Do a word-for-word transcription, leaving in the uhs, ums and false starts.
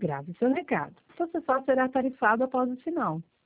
Grave seu recado. Você só será tarifado após o sinal.